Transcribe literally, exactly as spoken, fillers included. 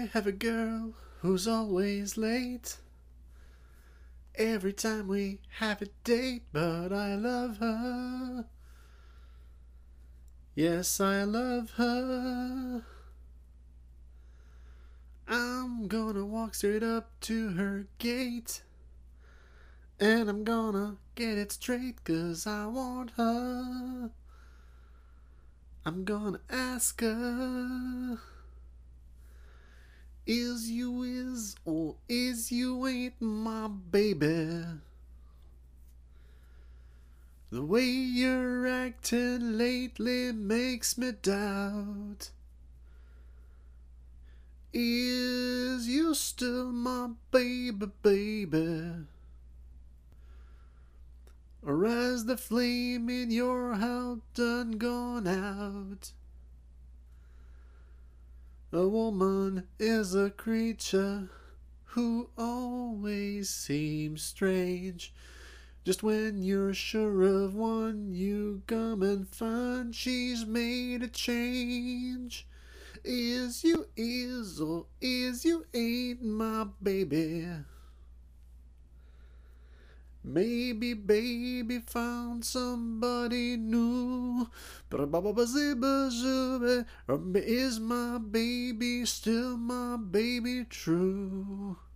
I have a girl who's always late every time we have a date, but I love her. Yes, I love her. I'm gonna walk straight up to her gate, and I'm gonna get it straight, 'cause I want her. I'm gonna ask her, is you is or is you ain't my baby? The way you're acting lately makes me doubt, is you still my baby, baby? Or has the flame in your heart done gone out? A woman is a creature who always seems strange. Just when you're sure of one, you come and find she's made a change. Is you is or is you ain't my baby? Maybe baby found somebody new, but is my baby still my baby true?